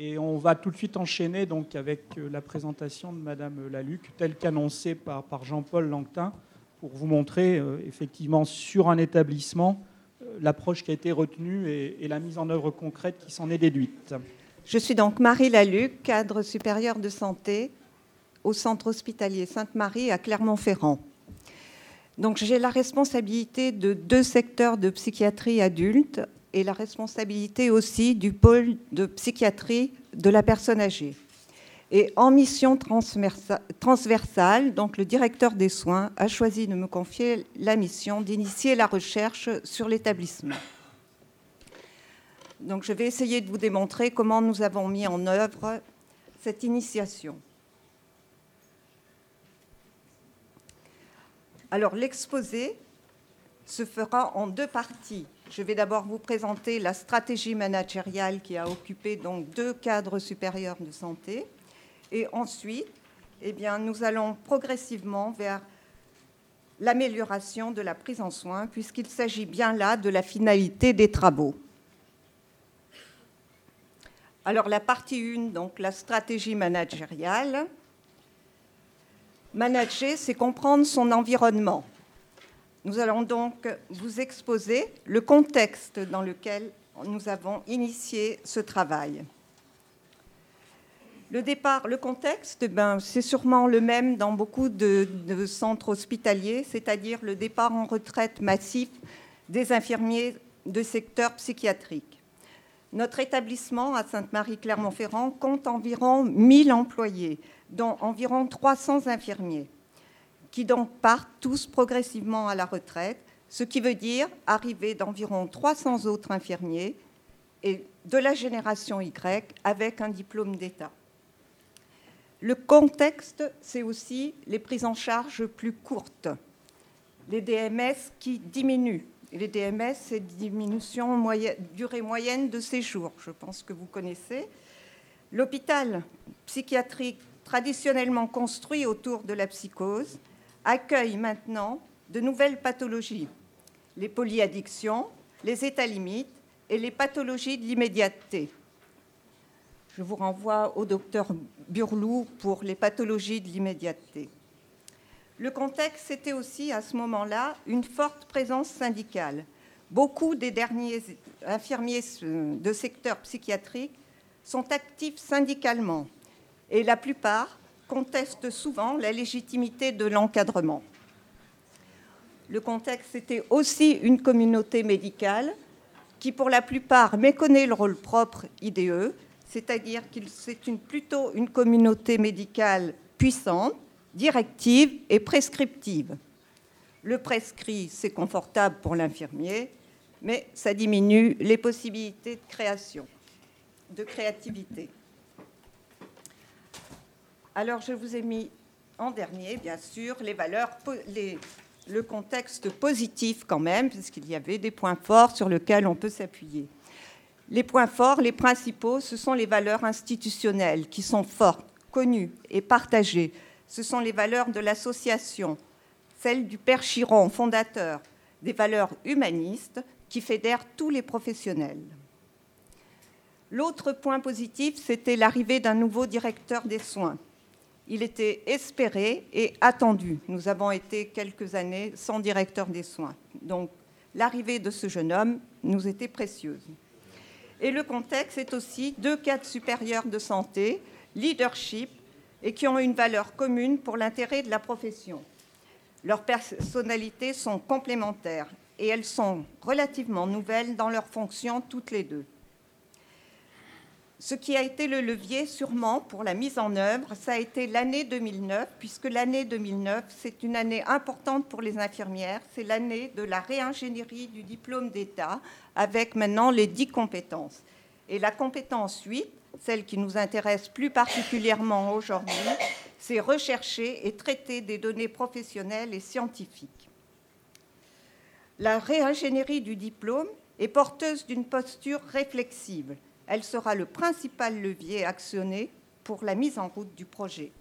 Et on va tout de suite enchaîner donc, avec la présentation de Madame Laluc, telle qu'annoncée par Jean-Paul Lanquetin, pour vous montrer effectivement sur un établissement l'approche qui a été retenue et la mise en œuvre concrète qui s'en est déduite. Je suis donc Marie Laluc, cadre supérieur de santé au centre hospitalier Sainte-Marie à Clermont-Ferrand. Donc j'ai la responsabilité de 2 secteurs de psychiatrie adulte et la responsabilité aussi du pôle de psychiatrie de la personne âgée. Et en mission transversale, donc le directeur des soins a choisi de me confier la mission d'initier la recherche sur l'établissement. Donc je vais essayer de vous démontrer comment nous avons mis en œuvre cette initiation. Alors l'exposé se fera en 2 parties. Je vais d'abord vous présenter la stratégie managériale qui a occupé donc 2 cadres supérieurs de santé. Et ensuite, nous allons progressivement vers l'amélioration de la prise en soin, puisqu'il s'agit bien là de la finalité des travaux. Alors la partie 1, donc la stratégie managériale. Manager, c'est comprendre son environnement. Nous allons donc vous exposer le contexte dans lequel nous avons initié ce travail. Le contexte, c'est sûrement le même dans beaucoup de centres hospitaliers, c'est-à-dire le départ en retraite massif des infirmiers de secteur psychiatrique. Notre établissement à Sainte-Marie-Clermont-Ferrand compte environ 1000 employés, dont environ 300 infirmiers, qui donc partent tous progressivement à la retraite, ce qui veut dire arriver d'environ 300 autres infirmiers et de la génération Y avec un diplôme d'État. Le contexte, c'est aussi les prises en charge plus courtes, les DMS qui diminuent. Les DMS, c'est diminution durée moyenne de séjour, je pense que vous connaissez. L'hôpital psychiatrique traditionnellement construit autour de la psychose accueille maintenant de nouvelles pathologies, les polyaddictions, les états limites et les pathologies de l'immédiateté. Je vous renvoie au docteur Burlou pour les pathologies de l'immédiateté. Le contexte, c'était aussi à ce moment-là une forte présence syndicale. Beaucoup des derniers infirmiers de secteur psychiatrique sont actifs syndicalement et la plupart contestent souvent la légitimité de l'encadrement. Le contexte, c'était aussi une communauté médicale qui, pour la plupart, méconnaît le rôle propre IDE, c'est-à-dire que c'est plutôt une communauté médicale puissante, directive et prescriptive. Le prescrit, c'est confortable pour l'infirmier, mais ça diminue les possibilités de créativité. Alors, je vous ai mis en dernier, bien sûr, les valeurs, le contexte positif quand même, puisqu'il y avait des points forts sur lesquels on peut s'appuyer. Les points forts, les principaux, ce sont les valeurs institutionnelles qui sont fortes, connues et partagées. Ce sont les valeurs de l'association, celles du père Chiron, fondateur, des valeurs humanistes qui fédèrent tous les professionnels. L'autre point positif, c'était l'arrivée d'un nouveau directeur des soins. Il était espéré et attendu. Nous avons été quelques années sans directeur des soins. Donc, l'arrivée de ce jeune homme nous était précieuse. Et le contexte est aussi 2 cadres supérieurs de santé, leadership, et qui ont une valeur commune pour l'intérêt de la profession. Leurs personnalités sont complémentaires et elles sont relativement nouvelles dans leurs fonctions toutes les 2. Ce qui a été le levier sûrement pour la mise en œuvre, ça a été l'année 2009, puisque l'année 2009, c'est une année importante pour les infirmières, c'est l'année de la réingénierie du diplôme d'État, avec maintenant les 10 compétences. Et la compétence 8, celle qui nous intéresse plus particulièrement aujourd'hui, c'est rechercher et traiter des données professionnelles et scientifiques. La réingénierie du diplôme est porteuse d'une posture réflexive. Elle sera le principal levier actionné pour la mise en route du projet.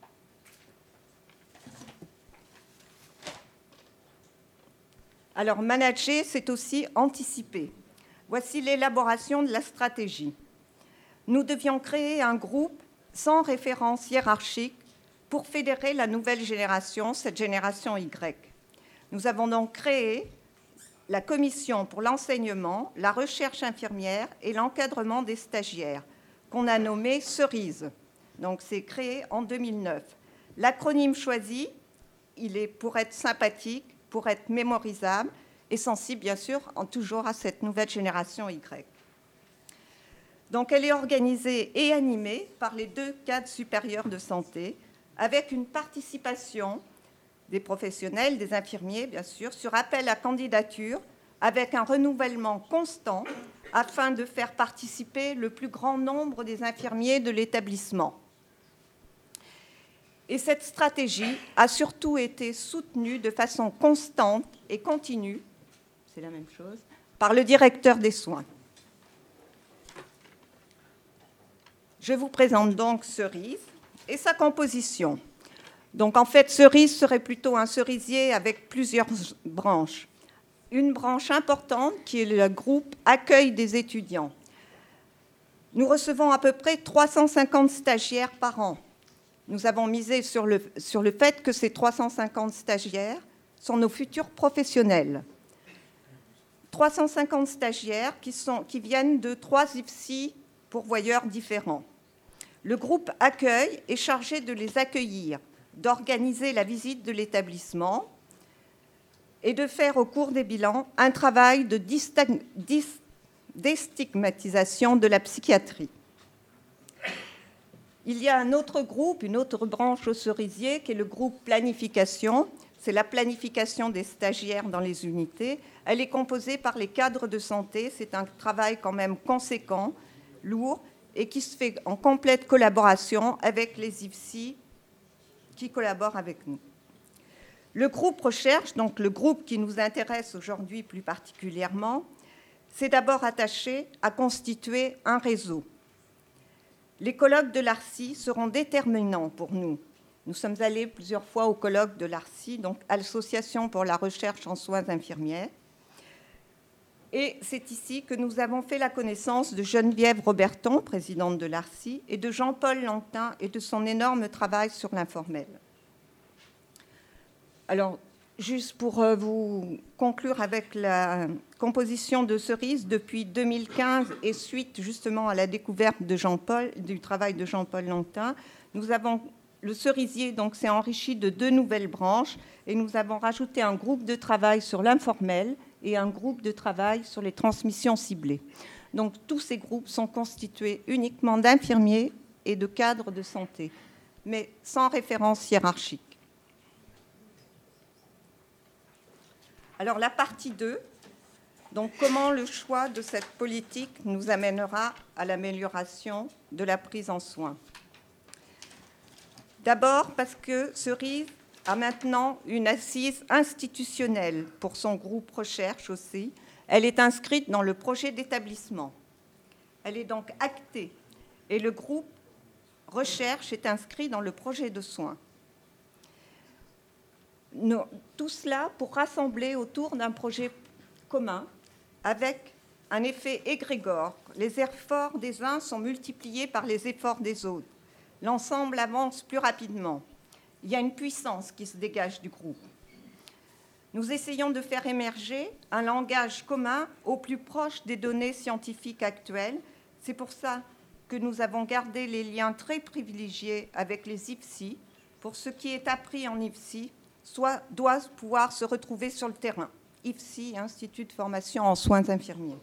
Alors, manager, c'est aussi anticiper. Voici l'élaboration de la stratégie. nous devions créer un groupe sans référence hiérarchique pour fédérer la nouvelle génération, cette génération Y. Nous avons donc créé la commission pour l'enseignement, la recherche infirmière et l'encadrement des stagiaires, qu'on a nommée Cerise. Donc c'est créé en 2009. L'acronyme choisi, il est pour être sympathique, pour être mémorisable et sensible, bien sûr, toujours à cette nouvelle génération Y. Donc elle est organisée et animée par les 2 cadres supérieurs de santé, avec une participation des professionnels, des infirmiers, bien sûr, sur appel à candidature, avec un renouvellement constant, afin de faire participer le plus grand nombre des infirmiers de l'établissement. Et cette stratégie a surtout été soutenue de façon constante et continue, c'est la même chose, par le directeur des soins. Je vous présente donc Cerise et sa composition. Donc en fait, Cerise serait plutôt un cerisier avec plusieurs branches. Une branche importante qui est le groupe accueil des étudiants. Nous recevons à peu près 350 stagiaires par an. Nous avons misé sur le fait que ces 350 stagiaires sont nos futurs professionnels. 350 stagiaires qui viennent de 3 IFSI pourvoyeurs différents. Le groupe accueil est chargé de les accueillir, d'organiser la visite de l'établissement et de faire au cours des bilans un travail de déstigmatisation de la psychiatrie. Il y a un autre groupe, une autre branche au cerisier, qui est le groupe planification. C'est la planification des stagiaires dans les unités. Elle est composée par les cadres de santé. C'est un travail quand même conséquent, lourd, et qui se fait en complète collaboration avec les IFSI qui collaborent avec nous. Le groupe recherche, donc le groupe qui nous intéresse aujourd'hui plus particulièrement, c'est d'abord attaché à constituer un réseau. Les colloques de l'ARSI seront déterminants pour nous. Nous sommes allés plusieurs fois au colloque de l'ARSI, donc à l'Association pour la recherche en soins infirmiers. Et c'est ici que nous avons fait la connaissance de Geneviève Roberton, présidente de l'ARSI, et de Jean-Paul Langtin et de son énorme travail sur l'informel. Alors, juste pour vous conclure avec la composition de Cerise, depuis 2015 et suite justement à la découverte de du travail de Jean-Paul Langtin, nous avons le cerisier donc s'est enrichi de 2 nouvelles branches et nous avons rajouté un groupe de travail sur l'informel et un groupe de travail sur les transmissions ciblées. Donc tous ces groupes sont constitués uniquement d'infirmiers et de cadres de santé, mais sans référence hiérarchique. Alors la partie 2, donc comment le choix de cette politique nous amènera à l'amélioration de la prise en soin. D'abord parce que Cerise a maintenant une assise institutionnelle pour son groupe recherche aussi. Elle est inscrite dans le projet d'établissement. Elle est donc actée et le groupe recherche est inscrit dans le projet de soins. Tout cela pour rassembler autour d'un projet commun avec un effet égrégore. Les efforts des uns sont multipliés par les efforts des autres. L'ensemble avance plus rapidement. Il y a une puissance qui se dégage du groupe. Nous essayons de faire émerger un langage commun au plus proche des données scientifiques actuelles. C'est pour ça que nous avons gardé les liens très privilégiés avec les IFSI. Pour ce qui est appris en IFSI, doit pouvoir se retrouver sur le terrain. IFSI, Institut de formation en soins infirmiers.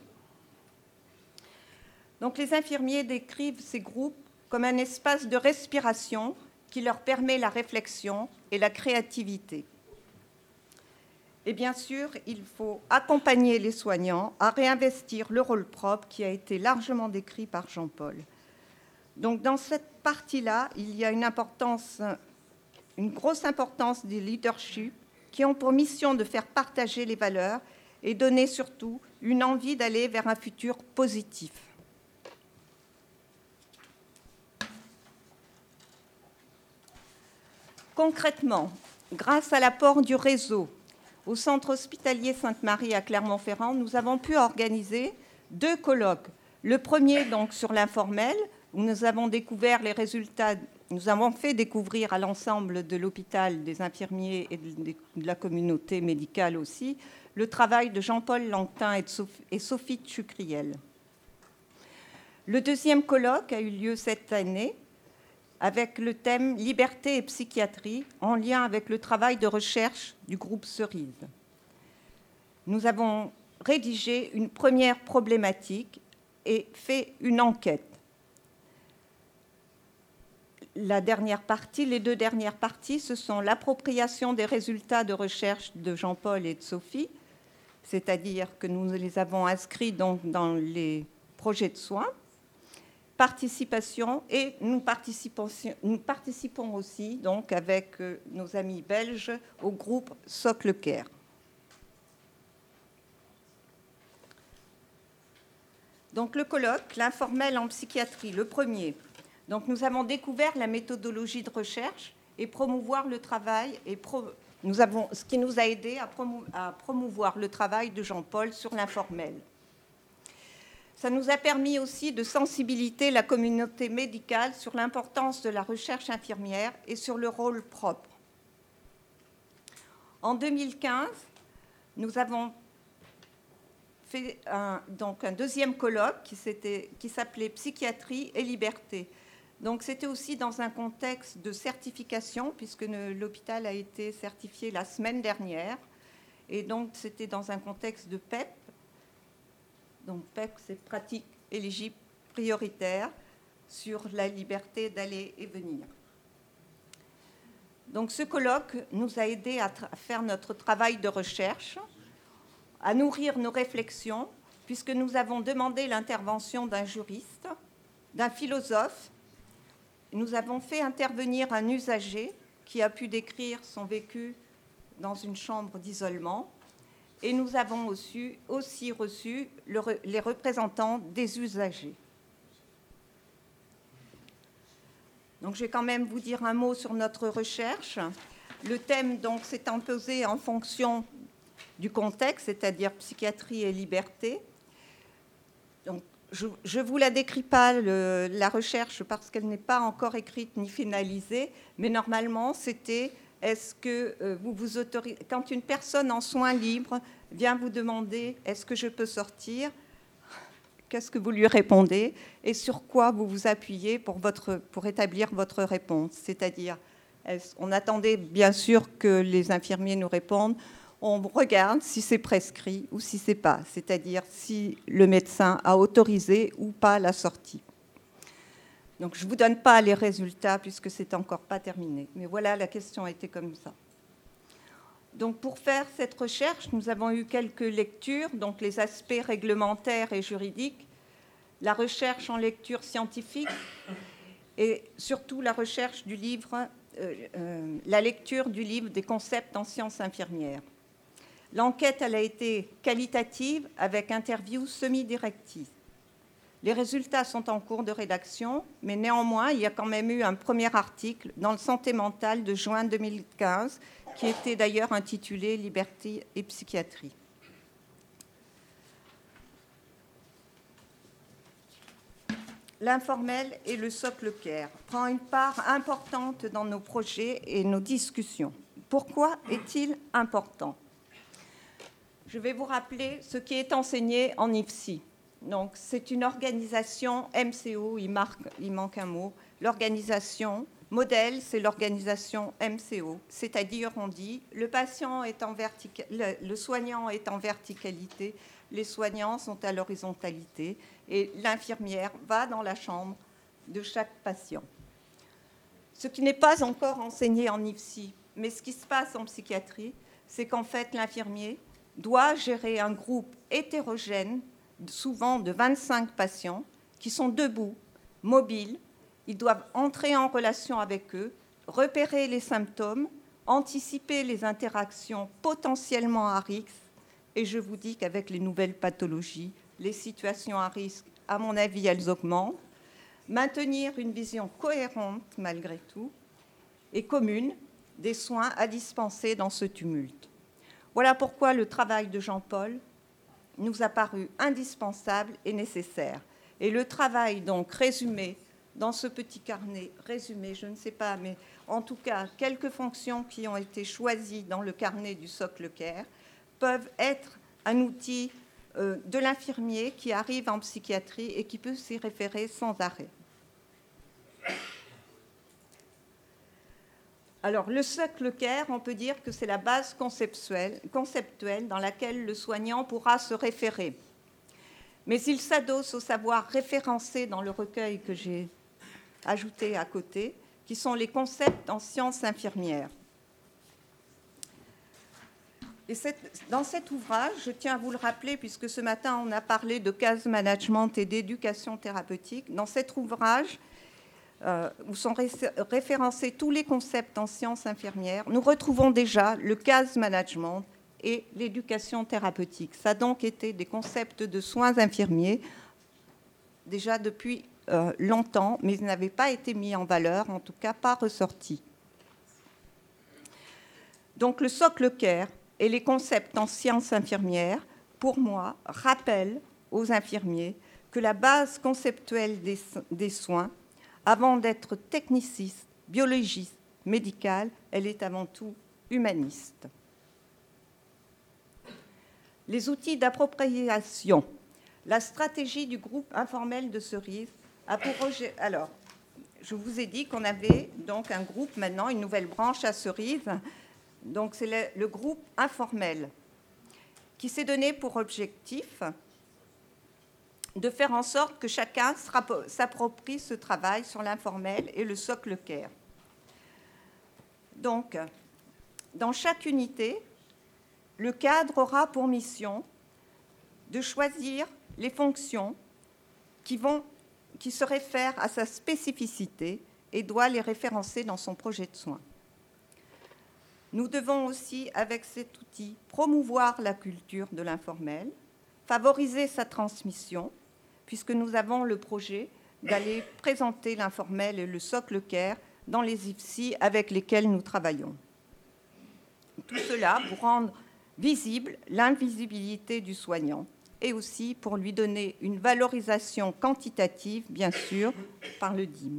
Donc les infirmiers décrivent ces groupes comme un espace de respiration qui leur permet la réflexion et la créativité. Et bien sûr, il faut accompagner les soignants à réinvestir le rôle propre qui a été largement décrit par Jean-Paul. Donc dans cette partie-là, il y a une grosse importance des leaderships qui ont pour mission de faire partager les valeurs et donner surtout une envie d'aller vers un futur positif. Concrètement, grâce à l'apport du réseau au centre hospitalier Sainte-Marie à Clermont-Ferrand, nous avons pu organiser 2 colloques. Le premier, donc, sur l'informel, où nous avons découvert les résultats, nous avons fait découvrir à l'ensemble de l'hôpital, des infirmiers et de la communauté médicale aussi, le travail de Jean-Paul Langtin et Sophie Tchucriel. Le deuxième colloque a eu lieu cette année avec le thème « Liberté et psychiatrie » en lien avec le travail de recherche du groupe Cerise. Nous avons rédigé une première problématique et fait une enquête. Les deux dernières parties, ce sont l'appropriation des résultats de recherche de Jean-Paul et de Sophie, c'est-à-dire que nous les avons inscrits donc dans les projets de soins, participation, et nous participons aussi donc avec nos amis belges au groupe Socle Care. Donc le colloque, l'informel en psychiatrie, le premier. Donc nous avons découvert la méthodologie de recherche et promouvoir le travail, ce qui nous a aidé à promouvoir le travail de Jean-Paul sur l'informel. Ça nous a permis aussi de sensibiliser la communauté médicale sur l'importance de la recherche infirmière et sur le rôle propre. En 2015, nous avons fait un deuxième colloque qui s'appelait « Psychiatrie et liberté ». Donc c'était aussi dans un contexte de certification, puisque l'hôpital a été certifié la semaine dernière. Et donc c'était dans un contexte de PEP. Donc PEP, c'est pratique éligible prioritaire sur la liberté d'aller et venir. Donc ce colloque nous a aidés à faire notre travail de recherche, à nourrir nos réflexions, puisque nous avons demandé l'intervention d'un juriste, d'un philosophe. Nous avons fait intervenir un usager qui a pu décrire son vécu dans une chambre d'isolement. Et nous avons aussi reçu les représentants des usagers. Donc, je vais quand même vous dire un mot sur notre recherche. Le thème donc, s'est imposé en fonction du contexte, c'est-à-dire psychiatrie et liberté. Donc, je ne vous la décris pas, la recherche, parce qu'elle n'est pas encore écrite ni finalisée, mais normalement, c'était... Est-ce que vous autorisez, quand une personne en soins libres vient vous demander « est-ce que je peux sortir ?» Qu'est-ce que vous lui répondez et sur quoi vous vous appuyez pour établir votre réponse? C'est-à-dire, on attendait bien sûr que les infirmiers nous répondent. On regarde si c'est prescrit ou si c'est pas, c'est-à-dire si le médecin a autorisé ou pas la sortie. Donc, je ne vous donne pas les résultats puisque ce n'est encore pas terminé. Mais voilà, la question a été comme ça. Donc, pour faire cette recherche, nous avons eu quelques lectures, donc les aspects réglementaires et juridiques, la recherche en lecture scientifique et surtout la recherche du livre, la lecture du livre des concepts en sciences infirmières. L'enquête, elle a été qualitative avec interviews semi-directives. Les résultats sont en cours de rédaction, mais néanmoins, il y a quand même eu un premier article dans le Santé mentale de juin 2015, qui était d'ailleurs intitulé « Liberté et psychiatrie ». L'informel et le socle care prend une part importante dans nos projets et nos discussions. Pourquoi est-il important? Je vais vous rappeler ce qui est enseigné en IFSI. Donc, c'est une organisation MCO, il manque un mot. L'organisation modèle, c'est l'organisation MCO. C'est-à-dire, on dit, le soignant est en verticalité, les soignants sont à l'horizontalité et l'infirmière va dans la chambre de chaque patient. Ce qui n'est pas encore enseigné en IFSI, mais ce qui se passe en psychiatrie, c'est qu'en fait, l'infirmier doit gérer un groupe hétérogène souvent de 25 patients qui sont debout, mobiles. Ils doivent entrer en relation avec eux, repérer les symptômes, anticiper les interactions potentiellement à risque. Et je vous dis qu'avec les nouvelles pathologies, les situations à risque, à mon avis, elles augmentent. Maintenir une vision cohérente, malgré tout, et commune des soins à dispenser dans ce tumulte. Voilà pourquoi le travail de Jean-Paul nous a paru indispensable et nécessaire. Et le travail, donc, résumé dans ce petit carnet, résumé, je ne sais pas, mais en tout cas, quelques fonctions qui ont été choisies dans le carnet du socle CARE peuvent être un outil de l'infirmier qui arrive en psychiatrie et qui peut s'y référer sans arrêt. Alors, le socle CARE, on peut dire que c'est la base conceptuelle dans laquelle le soignant pourra se référer. Mais il s'adosse au savoir référencé dans le recueil que j'ai ajouté à côté, qui sont les concepts en sciences infirmières. Et dans cet ouvrage, je tiens à vous le rappeler, puisque ce matin on a parlé de case management et d'éducation thérapeutique, dans cet ouvrage, où sont référencés tous les concepts en sciences infirmières, nous retrouvons déjà le case management et l'éducation thérapeutique. Ça a donc été des concepts de soins infirmiers déjà depuis longtemps, mais ils n'avaient pas été mis en valeur, en tout cas pas ressortis. Donc le socle CARE et les concepts en sciences infirmières, pour moi, rappellent aux infirmiers que la base conceptuelle des soins, avant d'être techniciste, biologiste, médicale, elle est avant tout humaniste. Les outils d'appropriation. La stratégie du groupe informel de Cerise a pour objet... Alors, je vous ai dit qu'on avait donc un groupe maintenant, une nouvelle branche à Cerise. Donc, c'est le groupe informel qui s'est donné pour objectif de faire en sorte que chacun s'approprie ce travail sur l'informel et le socle CARE. Donc, dans chaque unité, le cadre aura pour mission de choisir les fonctions qui se réfèrent à sa spécificité et doit les référencer dans son projet de soins. Nous devons aussi, avec cet outil, promouvoir la culture de l'informel, favoriser sa transmission, puisque nous avons le projet d'aller présenter l'informel et le socle CARE dans les IFSI avec lesquels nous travaillons. Tout cela pour rendre visible l'invisibilité du soignant et aussi pour lui donner une valorisation quantitative, bien sûr, par le DIM.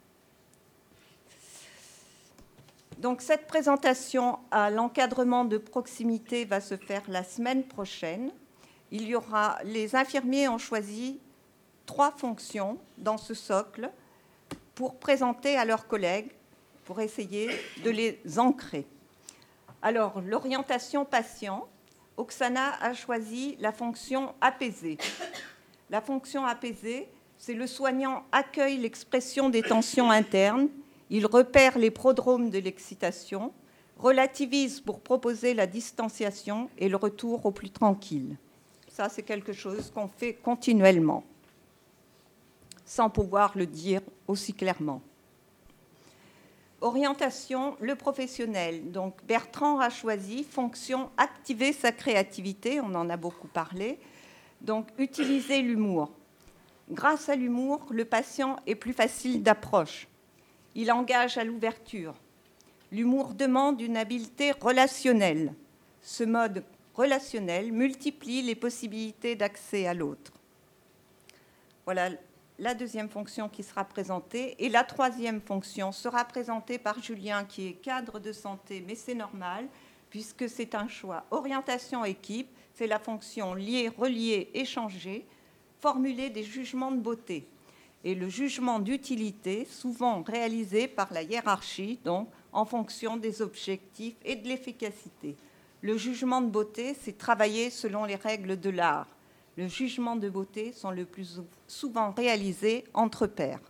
Donc cette présentation à l'encadrement de proximité va se faire la semaine prochaine. Les infirmiers ont choisi 3 fonctions dans ce socle pour présenter à leurs collègues, pour essayer de les ancrer. Alors, l'orientation patient, Oksana a choisi la fonction apaisée. La fonction apaisée, c'est le soignant accueille l'expression des tensions internes, il repère les prodromes de l'excitation, relativise pour proposer la distanciation et le retour au plus tranquille. Ça, c'est quelque chose qu'on fait continuellement, sans pouvoir le dire aussi clairement. Orientation, le professionnel. Donc, Bertrand a choisi fonction activer sa créativité, on en a beaucoup parlé. Donc, utiliser l'humour. Grâce à l'humour, le patient est plus facile d'approche. Il engage à l'ouverture. L'humour demande une habileté relationnelle. Ce mode relationnel multiplie les possibilités d'accès à l'autre. Voilà la deuxième fonction qui sera présentée. Et la troisième fonction sera présentée par Julien, qui est cadre de santé, mais c'est normal, puisque c'est un choix. Orientation équipe, c'est la fonction lier, relier, échanger, formuler des jugements de beauté. Et le jugement d'utilité, souvent réalisé par la hiérarchie, donc en fonction des objectifs et de l'efficacité. Le jugement de beauté, c'est travailler selon les règles de l'art. Le jugement de beauté sont le plus souvent réalisés entre pairs.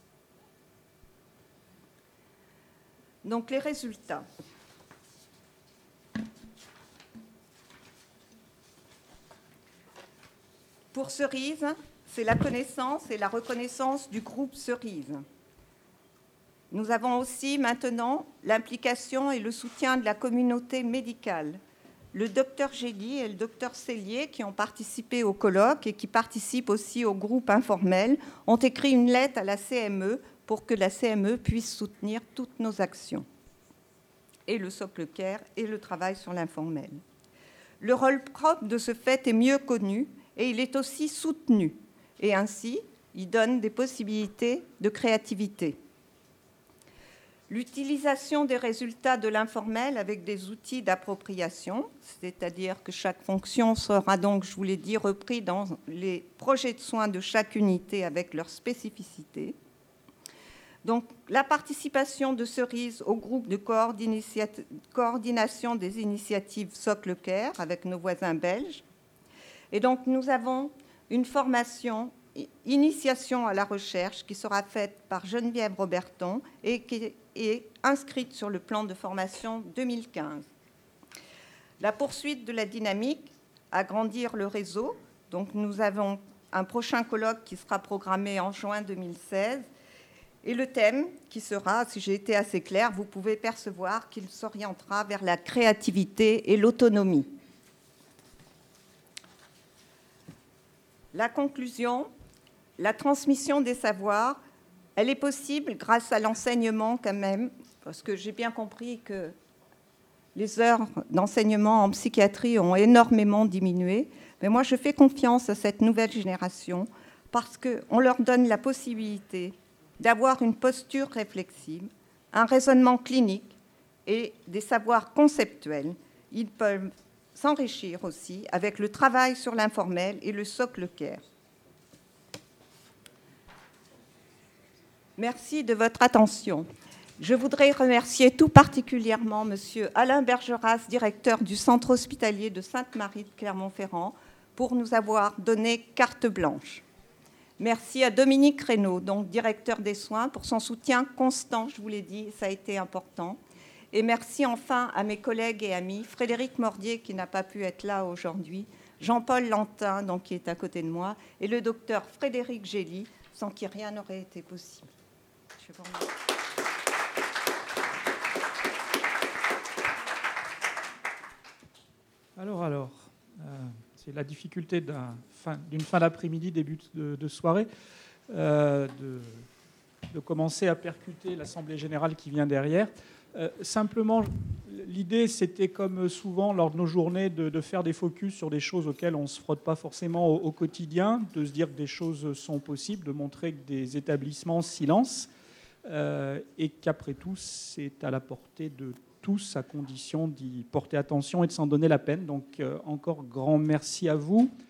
Donc les résultats. Pour Cerise, c'est la connaissance et la reconnaissance du groupe Cerise. Nous avons aussi maintenant l'implication et le soutien de la communauté médicale. Le docteur Gély et le docteur Cellier, qui ont participé au colloque et qui participent aussi au groupe informel, ont écrit une lettre à la CME pour que la CME puisse soutenir toutes nos actions. Et le socle CARE et le travail sur l'informel. Le rôle propre de ce fait est mieux connu et il est aussi soutenu. Et ainsi, Il donne des possibilités de créativité. L'utilisation des résultats de l'informel avec des outils d'appropriation, c'est-à-dire que chaque fonction sera donc, je vous l'ai dit, repris dans les projets de soins de chaque unité avec leurs spécificités. Donc, la participation de Cerise au groupe de coordination des initiatives Socle Care avec nos voisins belges. Et donc, nous avons une formation, initiation à la recherche, qui sera faite par Geneviève Roberton et qui est inscrite sur le plan de formation 2015. La poursuite de la dynamique, agrandir le réseau. Donc, nous avons un prochain colloque qui sera programmé en juin 2016. Et le thème qui sera, si j'ai été assez claire, vous pouvez percevoir qu'il s'orientera vers la créativité et l'autonomie. La conclusion, la transmission des savoirs, elle est possible grâce à l'enseignement quand même, parce que j'ai bien compris que les heures d'enseignement en psychiatrie ont énormément diminué. Mais moi, je fais confiance à cette nouvelle génération parce qu'on leur donne la possibilité d'avoir une posture réflexive, un raisonnement clinique et des savoirs conceptuels. Ils peuvent s'enrichir aussi avec le travail sur l'informel et le socle care. Merci de votre attention. Je voudrais remercier tout particulièrement M. Alain Bergeras, directeur du centre hospitalier de Sainte-Marie de Clermont-Ferrand, pour nous avoir donné carte blanche. Merci à Dominique Reynaud, donc directeur des soins, pour son soutien constant, je vous l'ai dit, ça a été important. Et merci enfin à mes collègues et amis, Frédéric Mordier, qui n'a pas pu être là aujourd'hui, Jean-Paul Lantin, donc, qui est à côté de moi, et le docteur Frédéric Gély, sans qui rien n'aurait été possible. Je vous remercie. Alors, c'est la difficulté d'une fin d'après-midi, début de soirée, de commencer à percuter l'Assemblée générale qui vient derrière. Simplement, l'idée, c'était comme souvent lors de nos journées de faire des focus sur des choses auxquelles on ne se frotte pas forcément au quotidien, de se dire que des choses sont possibles, de montrer que des établissements silence, et qu'après tout, c'est à la portée de tous, à condition d'y porter attention et de s'en donner la peine. Donc, encore grand merci à vous.